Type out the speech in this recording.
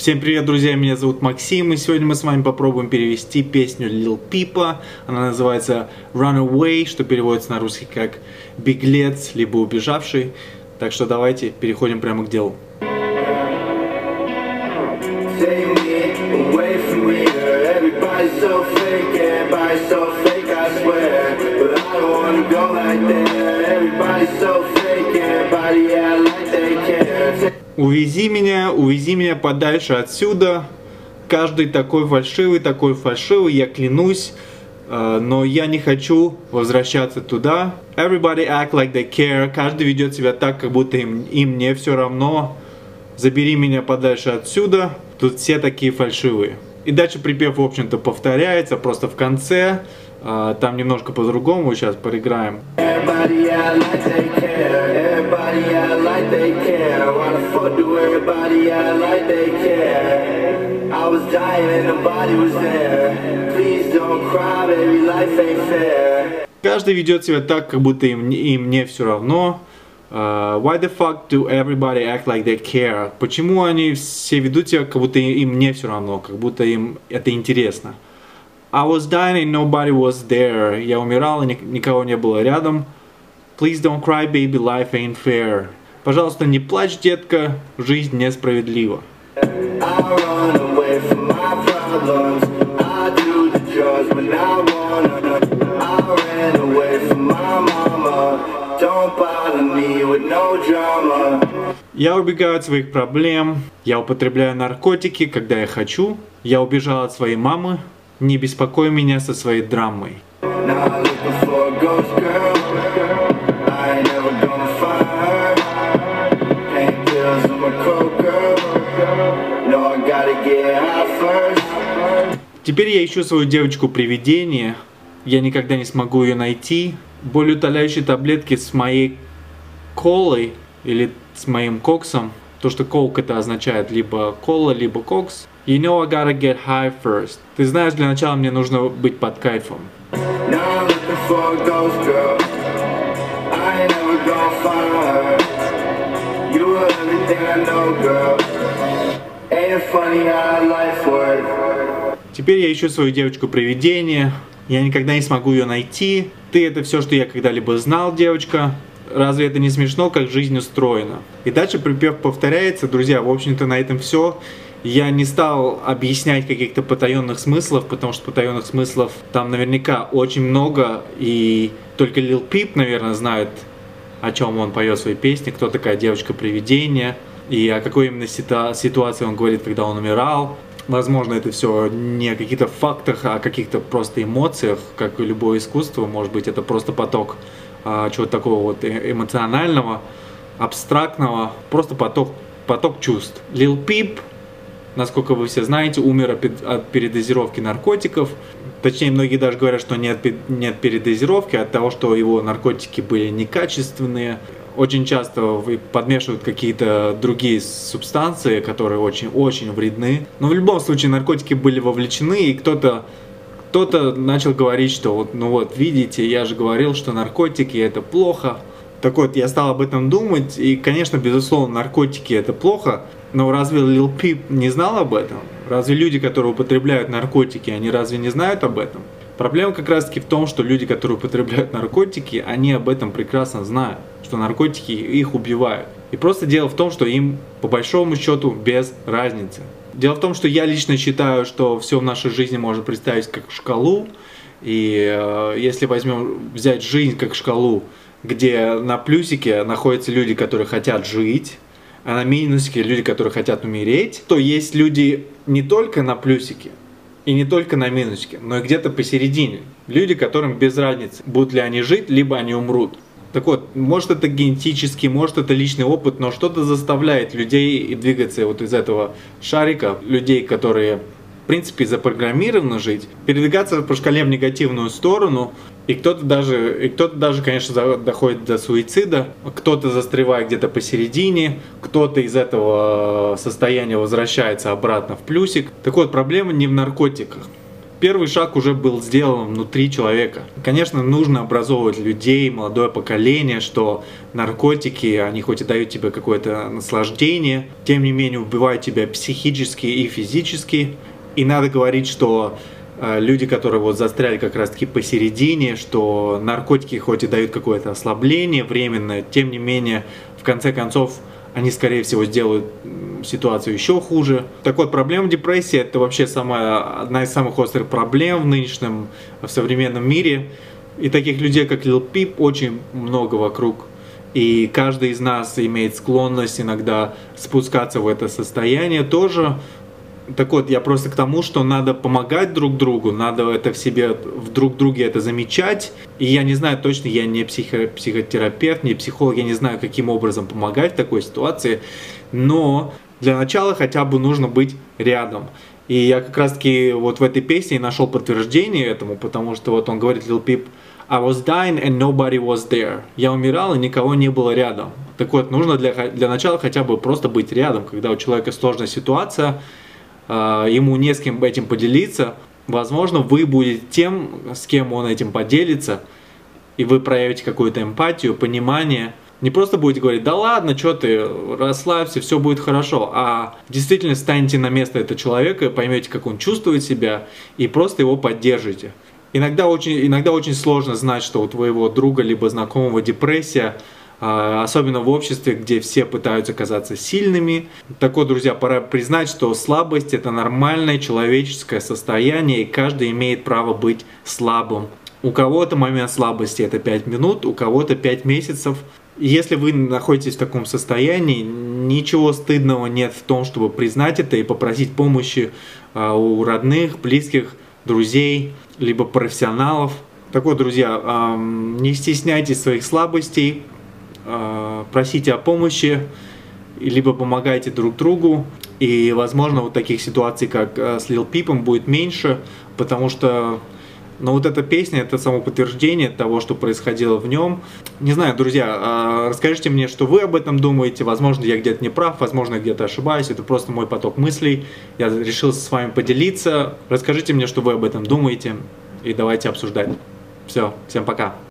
Всем привет, друзья, меня зовут Максим, и сегодня мы с вами попробуем перевести песню Lil Peep. Она называется Runaway, что переводится на русский как «беглец», либо «убежавший». Так что давайте переходим прямо к делу. Увези меня подальше отсюда. Каждый такой фальшивый, я клянусь, но я не хочу возвращаться туда. Everybody act like they care. Каждый ведет себя так, как будто им не все равно. Забери меня подальше отсюда. Тут все такие фальшивые. И дальше припев, в общем-то, повторяется, просто в конце. Там немножко по-другому, сейчас проиграем. Каждый ведет себя так, как будто им не все равно. Why the fuck do everybody act like they care? Почему они все ведут себя, как будто им не все равно, как будто им это интересно? I was dying and nobody was there. Я умирал, и никого не было рядом. Please don't cry, baby, life ain't fair. Пожалуйста, не плачь, детка, жизнь несправедлива. Я убегаю от своих проблем. Я употребляю наркотики, когда я хочу. Я убежал от своей мамы. Не беспокой меня со своей драмой. Теперь я ищу свою девочку-привидение. Я никогда не смогу ее найти. Болеутоляющие таблетки с моей колой или с моим коксом. То, что колк это означает либо кола, либо кокс. You know I gotta get high first. Ты знаешь, для начала мне нужно быть под кайфом. Теперь я ищу свою девочку-привидение. Я никогда не смогу ее найти. Ты — это все, что я когда-либо знал, девочка. Разве это не смешно, как жизнь устроена? И дальше припев повторяется. Друзья, в общем-то, на этом все. Я не стал объяснять каких-то потаенных смыслов, потому что потаенных смыслов там наверняка очень много. И только Lil Peep, наверное, знает, о чем он поет в своей песне, кто такая девочка-привидение, и о какой именно ситуации он говорит, когда он умирал. Возможно, это все не о каких-то фактах, а о каких-то просто эмоциях, как и любое искусство. Может быть, это просто поток чего-то такого вот эмоционального, абстрактного, просто поток чувств. Lil Peep, насколько вы все знаете, умер от передозировки наркотиков. Точнее, многие даже говорят, что не от передозировки, а от того, что его наркотики были некачественные. Очень часто подмешивают какие-то другие субстанции, которые очень-очень вредны. Но в любом случае наркотики были вовлечены, и кто-то начал говорить, что видите, я же говорил, что наркотики это плохо. Так вот, я стал об этом думать, и, конечно, безусловно, наркотики это плохо, но разве Lil Peep не знал об этом? Разве люди, которые употребляют наркотики, они разве не знают об этом? Проблема как раз таки в том, что люди, которые употребляют наркотики, они об этом прекрасно знают, что наркотики их убивают. И просто дело в том, что им по большому счету без разницы. Дело в том, что я лично считаю, что все в нашей жизни можно представить как шкалу, и если взять жизнь как шкалу, где на плюсике находятся люди, которые хотят жить, а на минусике люди, которые хотят умереть, то есть люди не только на плюсике и не только на минусике, но и где-то посередине. Люди, которым без разницы, будут ли они жить, либо они умрут. Так вот, может это генетический, может это личный опыт, но что-то заставляет людей двигаться вот из этого шарика, людей, которые в принципе запрограммированы жить, передвигаться по шкале в негативную сторону. И кто-то даже, конечно, доходит до суицида, кто-то застревает где-то посередине, кто-то из этого состояния возвращается обратно в плюсик. Так вот, проблема не в наркотиках. первый шаг уже был сделан внутри человека. Конечно, нужно образовывать людей, молодое поколение, что наркотики, они хоть и дают тебе какое-то наслаждение, тем не менее убивают тебя психически и физически. И надо говорить, что люди, которые вот застряли как раз-таки посередине, что наркотики хоть и дают какое-то ослабление временное, тем не менее, в конце концов, они, скорее всего, сделают ситуацию еще хуже. Так вот, проблема депрессии – это вообще одна из самых острых проблем в современном мире. И таких людей, как Lil Peep, очень много вокруг. И каждый из нас имеет склонность иногда спускаться в это состояние тоже. Так вот, я просто к тому, что надо помогать друг другу, надо это в друг друге это замечать. И я не знаю точно, я не психотерапевт, не психолог, я не знаю, каким образом помогать в такой ситуации. Но для начала хотя бы нужно быть рядом. И я как раз таки вот в этой песне нашел подтверждение этому, потому что вот он говорит, Lil Peep, I was dying and nobody was there. Я умирал и никого не было рядом. Так вот, нужно для начала хотя бы просто быть рядом, когда у человека сложная ситуация, ему не с кем этим поделиться, возможно, вы будете тем, с кем он этим поделится, и вы проявите какую-то эмпатию, понимание. Не просто будете говорить, да ладно, что ты, расслабься, все будет хорошо, а действительно станете на место этого человека, поймете, как он чувствует себя, и просто его поддержите. Иногда очень сложно знать, что у твоего друга либо знакомого депрессия, особенно в обществе, где все пытаются казаться сильными. Так вот, друзья, пора признать, что слабость – это нормальное человеческое состояние, и каждый имеет право быть слабым. У кого-то момент слабости – это 5 минут, у кого-то 5 месяцев. Если вы находитесь в таком состоянии, ничего стыдного нет в том, чтобы признать это и попросить помощи у родных, близких, друзей, либо профессионалов. Так вот, друзья, не стесняйтесь своих слабостей, просите о помощи, либо помогайте друг другу. И, возможно, вот таких ситуаций, как с Lil Peep, будет меньше, потому что вот эта песня, это само подтверждение того, что происходило в нем. Не знаю, друзья, расскажите мне, что вы об этом думаете. Возможно, я где-то не прав, возможно, я где-то ошибаюсь. Это просто мой поток мыслей. Я решил с вами поделиться. Расскажите мне, что вы об этом думаете, и давайте обсуждать. Все, всем пока.